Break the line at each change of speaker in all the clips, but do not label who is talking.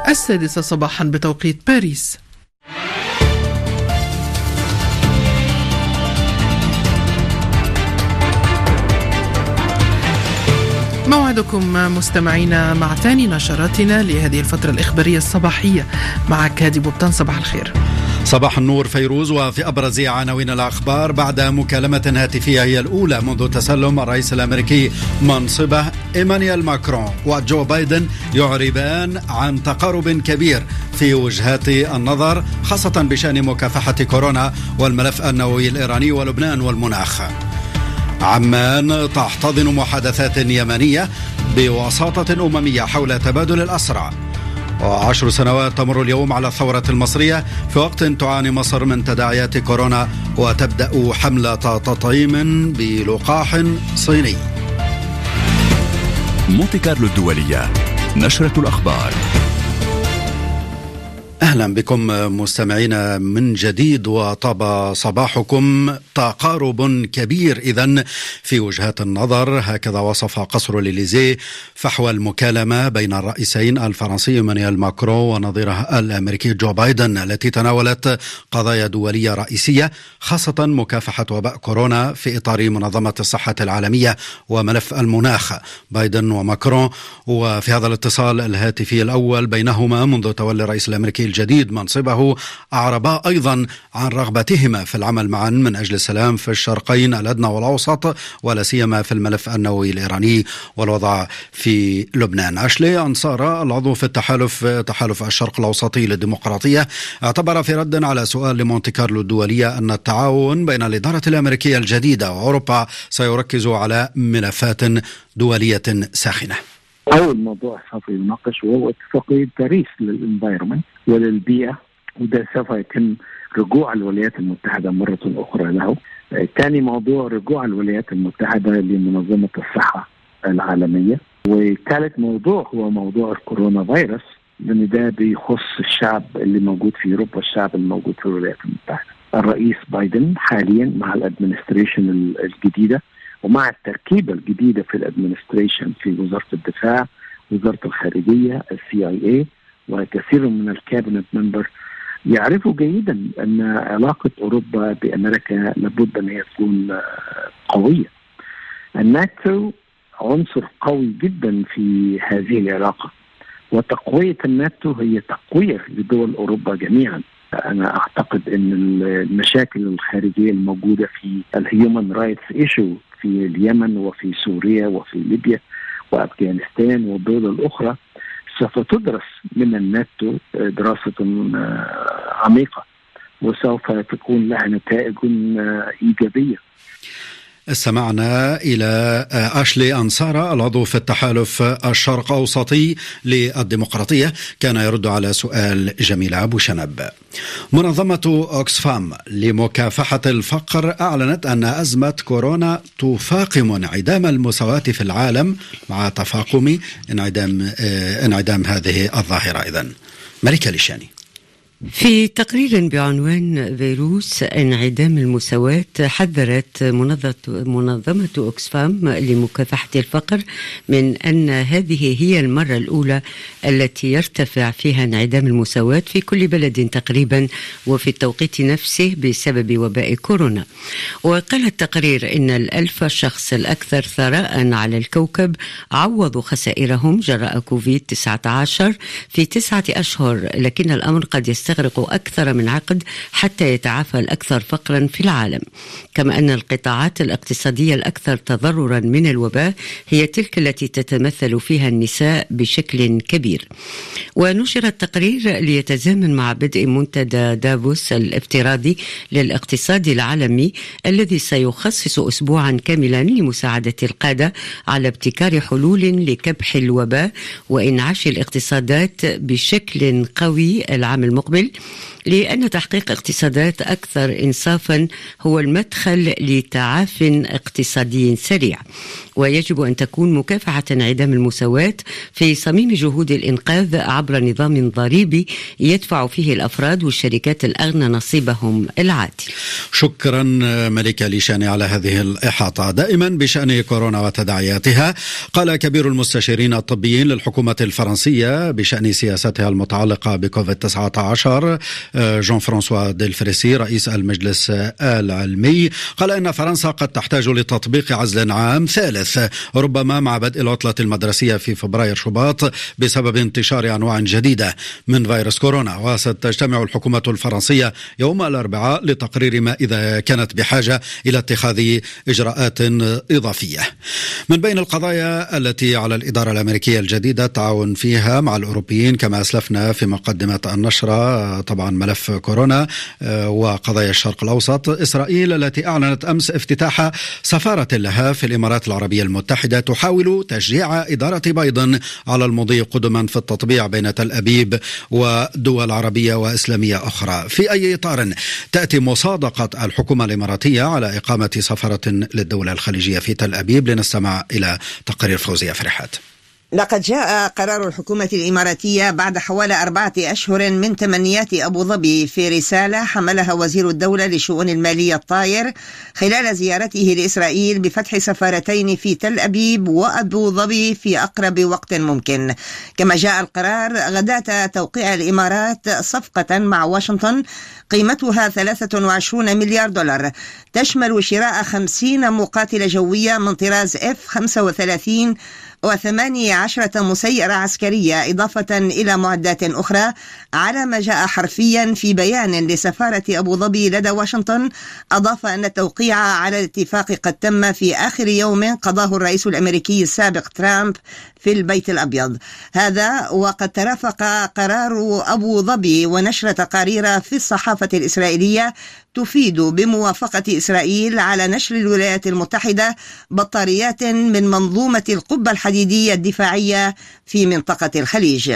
السادسة صباحا بتوقيت باريس. موعدكم مستمعينا مع ثاني نشراتنا لهذه الفترة الإخبارية الصباحية. معك هادي بوبتان، صباح الخير.
صباح النور فيروز. وفي أبرز عناوين الأخبار: بعد مكالمة هاتفية هي الأولى منذ تسلم الرئيس الأمريكي منصبه، إيمانويل ماكرون وجو بايدن يعربان عن تقارب كبير في وجهات النظر، خاصة بشأن مكافحة كورونا والملف النووي الإيراني ولبنان والمناخ. عمان تحتضن محادثات يمنية بوساطة أممية حول تبادل الأسرى. و10 سنوات تمر اليوم على الثورة المصرية، في وقت تعاني مصر من تداعيات كورونا وتبدأ حملة تطعيم بلقاح صيني.
مونتي كارلو الدولية، نشرة الأخبار.
أهلا بكم مستمعين من جديد، وطاب صباحكم. تقارب كبير إذن في وجهات النظر، هكذا وصف قصر الإليزيه فحوى المكالمة بين الرئيسين الفرنسي إيمانويل ماكرون ونظيره الأمريكي جو بايدن، التي تناولت قضايا دولية رئيسية، خاصة مكافحة وباء كورونا في إطار منظمة الصحة العالمية وملف المناخ. بايدن وماكرون، وفي هذا الاتصال الهاتفي الأول بينهما منذ تولي الرئيس الأمريكي الجديد منصبه، أعربا أيضا عن رغبتهما في العمل معا من أجل السلام في الشرقين الأدنى والأوسط، ولا سيما في الملف النووي الإيراني والوضع في لبنان. أشلي أنصار العضو في تحالف الشرق الأوسطي للديمقراطية اعتبر في رد على سؤال لمونتي كارلو الدولية أن التعاون بين الإدارة الأمريكية الجديدة وأوروبا سيركز على ملفات دولية ساخنة.
أول موضوع سوف يناقش وهو اتفاقية باريس للإنفايرمنت وللبيئة، وده سوف يتم رجوع الولايات المتحدة مرة أخرى له. ثاني موضوع رجوع الولايات المتحدة لمنظمة الصحة العالمية. وثالث موضوع هو موضوع الكورونا فيروس، لأن ده بيخص الشعب اللي موجود في أوروبا والشعب الموجود في الولايات المتحدة. الرئيس بايدن حاليا مع الادمنستريشن الجديدة ومع التركيبة الجديدة في الادمنستريشن في وزارة الدفاع، وزارة الخارجية، CIA، وكثير من الكابينت ممبر يعرفوا جيدا أن علاقة أوروبا بأمريكا لابد أن تكون قوية. الناتو عنصر قوي جدا في هذه العلاقة، وتقوية الناتو هي تقوية لدول أوروبا جميعا. أنا أعتقد أن المشاكل الخارجية الموجودة في الهيومن رايتس إيشو في اليمن وفي سوريا وفي ليبيا وأفغانستان والدول الأخرى سوف تدرس من الناتو دراسة عميقة، وسوف تكون لها نتائج إيجابية.
استمعنا إلى أشلي أنصار العضو في التحالف الشرق أوسطي للديمقراطية، كان يرد على سؤال جميلة أبو شنب. منظمة أوكسفام لمكافحة الفقر أعلنت أن أزمة كورونا تفاقم انعدام المساواة في العالم مع تفاقم انعدام هذه الظاهرة. إذن ملكة ليشاني.
في تقرير بعنوان فيروس انعدام المساواة، حذرت منظمة أوكسفام لمكافحة الفقر من أن هذه هي المرة الأولى التي يرتفع فيها انعدام المساواة في كل بلد تقريبا وفي التوقيت نفسه بسبب وباء كورونا. وقال التقرير إن 1000 شخص الأكثر ثراء على الكوكب عوضوا خسائرهم جراء كوفيد-19 في 9 أشهر، لكن الأمر قد يستغرق أكثر من عقد حتى يتعافى الأكثر فقرا في العالم. كما أن القطاعات الاقتصادية الأكثر تضررا من الوباء هي تلك التي تتمثل فيها النساء بشكل كبير. ونشر التقرير ليتزامن مع بدء منتدى دافوس الافتراضي للاقتصاد العالمي، الذي سيخصص أسبوعا كاملا لمساعدة القادة على ابتكار حلول لكبح الوباء وإنعاش الاقتصادات بشكل قوي العام المقبل، لأن تحقيق اقتصادات أكثر إنصافا هو المدخل لتعاف اقتصادي سريع، ويجب أن تكون مكافحة انعدام المساواة في صميم جهود الإنقاذ عبر نظام ضريبي يدفع فيه الأفراد والشركات الأغنى نصيبهم العادل.
شكرا ملكة ليشاني على هذه الإحاطة. دائما بشأن كورونا وتداعياتها، قال كبير المستشارين الطبيين للحكومة الفرنسية بشأن سياستها المتعلقة بكوفيد-19 جون فرانسوا ديلفريسي رئيس المجلس العلمي، قال إن فرنسا قد تحتاج لتطبيق عزل عام ثالث ربما مع بدء العطلة المدرسية في فبراير شباط بسبب انتشار أنواع جديدة من فيروس كورونا. وستجتمع الحكومة الفرنسية يوم الأربعاء لتقرير ما إذا كانت بحاجة إلى اتخاذ إجراءات إضافية. من بين القضايا التي على الإدارة الأمريكية الجديدة التعاون فيها مع الأوروبيين كما أسلفنا في مقدمة النشرة طبعا ملف كورونا وقضايا الشرق الأوسط، إسرائيل التي أعلنت أمس افتتاح سفارة لها في الإمارات العربية المتحدة تحاول تشجيع إدارة بايدن على المضي قدما في التطبيع بين تل أبيب ودول عربية وإسلامية أخرى. في أي إطار تأتي مصادقة الحكومة الإماراتية على إقامة سفارة للدولة الخليجية في تل أبيب؟ لنستمع إلى تقرير فوزية فرحات.
لقد جاء قرار الحكومة الإماراتية بعد حوالي 4 أشهر من تمنيات أبو ظبي في رسالة حملها وزير الدولة لشؤون المالية الطاير خلال زيارته لإسرائيل بفتح سفارتين في تل أبيب وأبو ظبي في أقرب وقت ممكن. كما جاء القرار غداة توقيع الإمارات صفقة مع واشنطن قيمتها 23 مليار دولار تشمل شراء 50 مقاتلة جوية من طراز F-35 و18 مسيرة عسكرية إضافة إلى معدات أخرى، على ما جاء حرفيا في بيان لسفارة أبو ظبي لدى واشنطن. أضاف أن التوقيع على الاتفاق قد تم في آخر يوم قضاه الرئيس الأمريكي السابق ترامب في البيت الأبيض. هذا وقد ترافق قرار أبو ظبي ونشر تقارير في الصحافة الإسرائيلية تفيد بموافقة إسرائيل على نشر الولايات المتحدة بطاريات من منظومة القبة الحديدية الدفاعية في منطقة الخليج.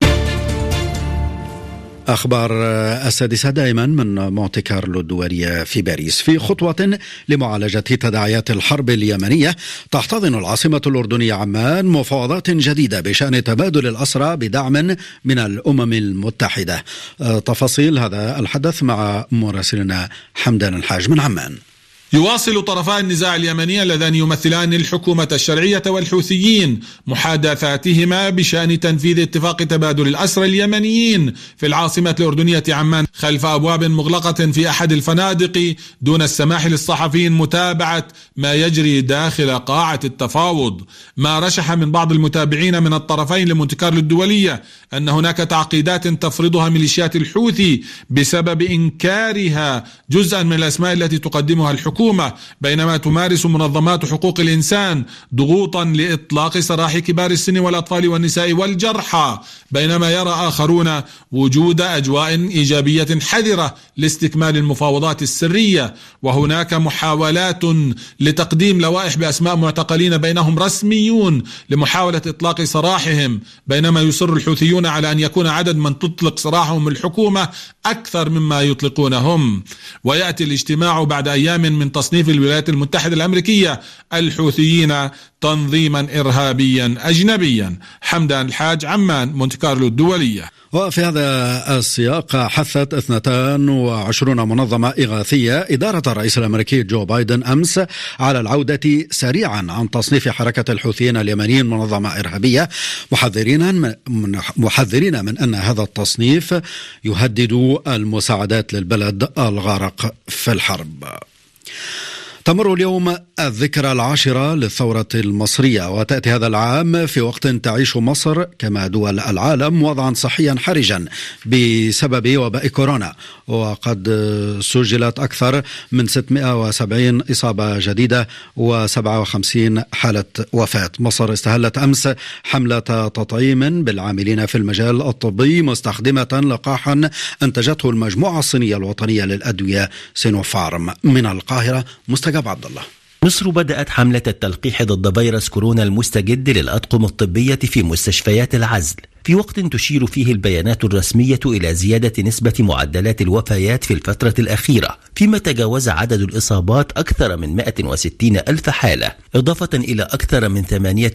أخبار السادسة دائما من مونتي كارلو الدولية في باريس. في خطوة لمعالجة تداعيات الحرب اليمنية، تحتضن العاصمة الأردنية عمان مفاوضات جديدة بشأن تبادل الأسرى بدعم من الأمم المتحدة. تفاصيل هذا الحدث مع مراسلنا حمدان الحاج من عمان.
يواصل طرفا النزاع اليمني اللذان يمثلان الحكومة الشرعية والحوثيين محادثاتهما بشأن تنفيذ اتفاق تبادل الأسرى اليمنيين في العاصمة الأردنية عمان خلف أبواب مغلقة في أحد الفنادق، دون السماح للصحفيين متابعة ما يجري داخل قاعة التفاوض. ما رشح من بعض المتابعين من الطرفين لمونتي كارلو الدولية أن هناك تعقيدات تفرضها ميليشيات الحوثي بسبب إنكارها جزءا من الأسماء التي تقدمها الحكومة، بينما تمارس منظمات حقوق الإنسان ضغوطا لإطلاق سراح كبار السن والأطفال والنساء والجرحى، بينما يرى آخرون وجود أجواء إيجابية حذرة لاستكمال المفاوضات السرية. وهناك محاولات لتقديم لوائح بأسماء معتقلين بينهم رسميون لمحاولة إطلاق سراحهم، بينما يصر الحوثيون على أن يكون عدد من تطلق سراحهم الحكومة أكثر مما يطلقونهم. ويأتي الاجتماع بعد أيام من تصنيف الولايات المتحدة الأمريكية الحوثيين تنظيما إرهابيا أجنبيا. حمدان الحاج، عمان، مونتي كارلو الدولية.
وفي هذا السياق حثت 22 منظمة إغاثية إدارة الرئيس الأمريكي جو بايدن أمس على العودة سريعا عن تصنيف حركة الحوثيين اليمنيين منظمة إرهابية، محذرين من أن هذا التصنيف يهدد المساعدات للبلد الغارق في الحرب. تمر اليوم الذكرى 10 للثورة المصرية، وتأتي هذا العام في وقت تعيش مصر كما دول العالم وضعا صحيا حرجا بسبب وباء كورونا، وقد سجلت أكثر من 670 إصابة جديدة و57 حالة وفاة. مصر استهلت أمس حملة تطعيم بالعاملين في المجال الطبي مستخدمة لقاحا أنتجته المجموعة الصينية الوطنية للأدوية سينوفارم. من القاهرة مستجاب عبد الله.
مصر بدأت حملة التلقيح ضد فيروس كورونا المستجد للأطقم الطبية في مستشفيات العزل. في وقت تشير فيه البيانات الرسمية إلى زيادة نسبة معدلات الوفيات في الفترة الأخيرة، فيما تجاوز عدد الإصابات أكثر من 160 ألف حالة، إضافة إلى أكثر من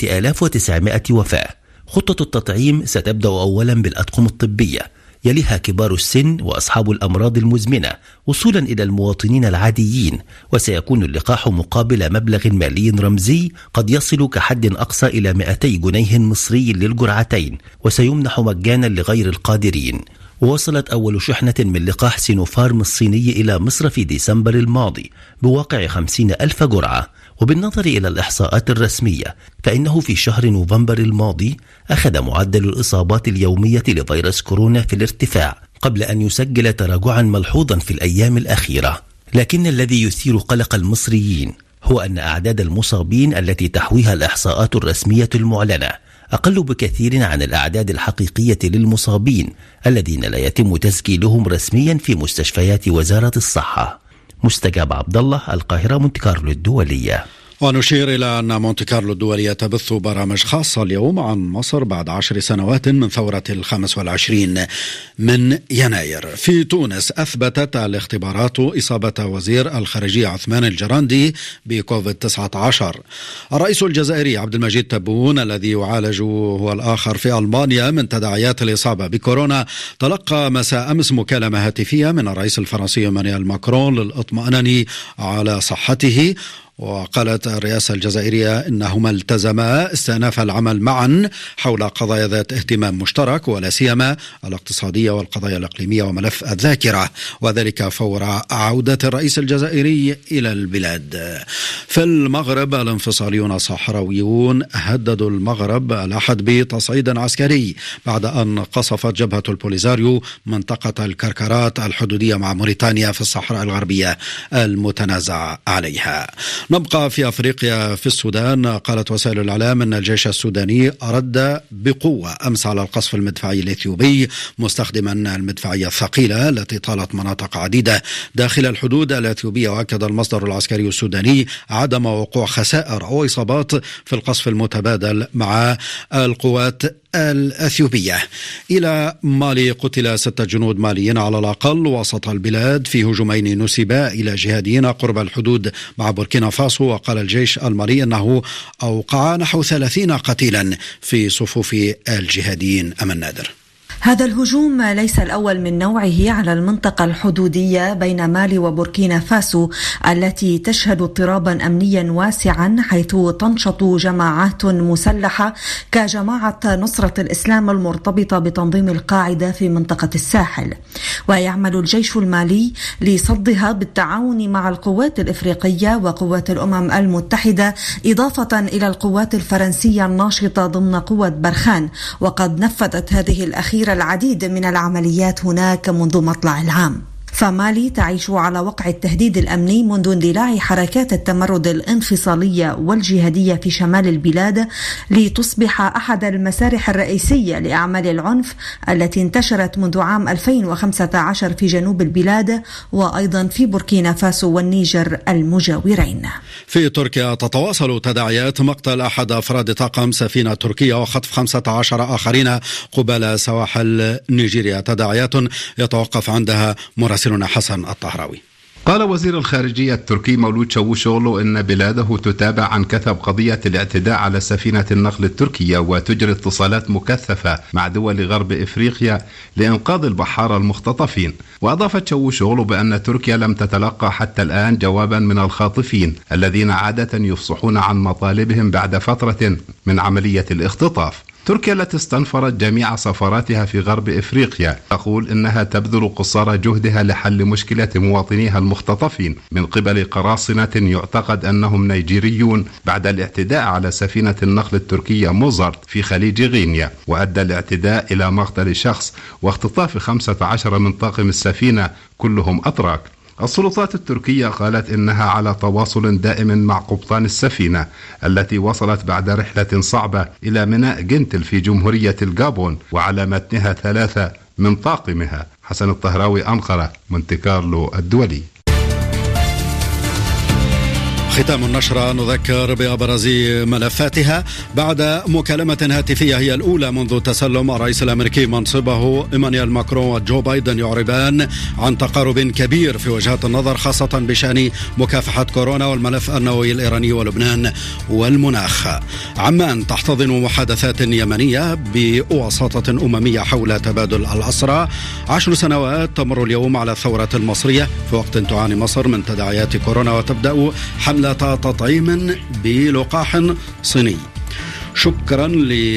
8900 وفاة. خطة التطعيم ستبدأ أولا بالأطقم الطبية، يليها كبار السن وأصحاب الأمراض المزمنة، وصولا إلى المواطنين العاديين، وسيكون اللقاح مقابل مبلغ مالي رمزي قد يصل كحد أقصى إلى 200 جنيه مصري للجرعتين، وسيمنح مجانا لغير القادرين. ووصلت أول شحنة من لقاح سينوفارم الصيني إلى مصر في ديسمبر الماضي بواقع 50 ألف جرعة. وبالنظر إلى الإحصاءات الرسمية فإنه في شهر نوفمبر الماضي أخذ معدل الإصابات اليومية لفيروس كورونا في الارتفاع، قبل أن يسجل تراجعا ملحوظا في الأيام الأخيرة. لكن الذي يثير قلق المصريين هو أن أعداد المصابين التي تحويها الإحصاءات الرسمية المعلنة أقل بكثير عن الأعداد الحقيقية للمصابين الذين لا يتم تسجيلهم رسميا في مستشفيات وزارة الصحة. مستجاب عبد الله، القاهرة، مونتي كارلو الدولية.
ونشير إلى أن مونتي كارلو الدولية تبث برامج خاصة اليوم عن مصر بعد 10 سنوات من ثورة 25 من يناير. في تونس أثبتت الاختبارات إصابة وزير الخارجية عثمان الجراندي بكوفيد 19. الرئيس الجزائري عبد المجيد تبون الذي يعالج هو الآخر في ألمانيا من تداعيات الإصابة بكورونا تلقى مساء أمس مكالمة هاتفية من الرئيس الفرنسي إيمانويل ماكرون للإطمئنان على صحته. وقالت الرئاسة الجزائرية إنهما التزما استئناف العمل معا حول قضايا ذات اهتمام مشترك، ولا سيما الاقتصادية والقضايا الإقليمية وملف الذاكرة، وذلك فور عودة الرئيس الجزائري إلى البلاد. في المغرب الانفصاليون الصحراويون هددوا المغرب الأحد بتصعيد عسكري بعد أن قصفت جبهة البوليزاريو منطقة الكركرات الحدودية مع موريتانيا في الصحراء الغربية المتنازع عليها. نبقى في أفريقيا. في السودان قالت وسائل الإعلام أن الجيش السوداني رد بقوة أمس على القصف المدفعي الإثيوبي مستخدما المدفعية الثقيلة التي طالت مناطق عديدة داخل الحدود الإثيوبية. وأكد المصدر العسكري السوداني عدم وقوع خسائر أو إصابات في القصف المتبادل مع القوات الأثيوبية. إلى مالي، قتل 6 جنود ماليين على الأقل وسط البلاد في هجومين نسبا إلى جهاديين قرب الحدود مع بوركينا فاسو. وقال الجيش المالي أنه أوقع نحو 30 قتيلا في صفوف الجهاديين. أمل نادر.
هذا الهجوم ليس الأول من نوعه على المنطقة الحدودية بين مالي وبوركينا فاسو التي تشهد اضطرابا أمنيا واسعا، حيث تنشط جماعات مسلحة كجماعة نصرة الإسلام المرتبطة بتنظيم القاعدة في منطقة الساحل. ويعمل الجيش المالي لصدها بالتعاون مع القوات الإفريقية وقوات الأمم المتحدة، إضافة إلى القوات الفرنسية الناشطة ضمن قوة برخان. وقد نفذت هذه الأخيرة العديد من العمليات هناك منذ مطلع العام. فمالي تعيش على وقع التهديد الأمني منذ اندلاع حركات التمرد الانفصالية والجهادية في شمال البلاد لتصبح أحد المسارح الرئيسية لأعمال العنف التي انتشرت منذ عام 2015 في جنوب البلاد وأيضا في بوركينا فاسو والنيجر المجاورين.
في تركيا تتواصل تداعيات مقتل أحد أفراد طاقم سفينة تركية وخطف 15 آخرين قبل سواحل نيجيريا، تداعيات يتوقف عندها مراسلنا حسن الطهراوي.
قال وزير الخارجية التركي مولود شاوشوغلو إن بلاده تتابع عن كثب قضية الاعتداء على سفينة النقل التركية وتجري اتصالات مكثفة مع دول غرب إفريقيا لإنقاذ البحارة المختطفين. وأضافت شاوشوغلو بأن تركيا لم تتلقى حتى الآن جوابا من الخاطفين الذين عادة يفصحون عن مطالبهم بعد فترة من عملية الاختطاف. تركيا التي استنفرت جميع سفاراتها في غرب إفريقيا تقول إنها تبذل قصارى جهدها لحل مشكلة مواطنيها المختطفين من قبل قراصنة يعتقد أنهم نيجيريون بعد الاعتداء على سفينة النقل التركية موزارت في خليج غينيا، وأدى الاعتداء إلى مقتل شخص واختطاف 15 من طاقم السفينة كلهم أتراك. السلطات التركية قالت إنها على تواصل دائم مع قبطان السفينة التي وصلت بعد رحلة صعبة إلى ميناء جنتل في جمهورية الغابون وعلى متنها 3 من طاقمها. حسن الطهراوي، أنقرة، مونتي كارلو الدولي.
ختام النشرة نذكر بأبرز ملفاتها. بعد مكالمة هاتفية هي الأولى منذ تسلم الرئيس الأمريكي منصبه، إيمانويل ماكرون وجو بايدن يعربان عن تقارب كبير في وجهات النظر، خاصة بشأن مكافحة كورونا والملف النووي الإيراني ولبنان والمناخ. عمان تحتضن محادثات يمنية بوساطة أممية حول تبادل الأسرى. 10 سنوات تمر اليوم على الثورة المصرية، في وقت تعاني مصر من تداعيات كورونا وتبدأ حملة تطعيم بلقاح صيني. شكرا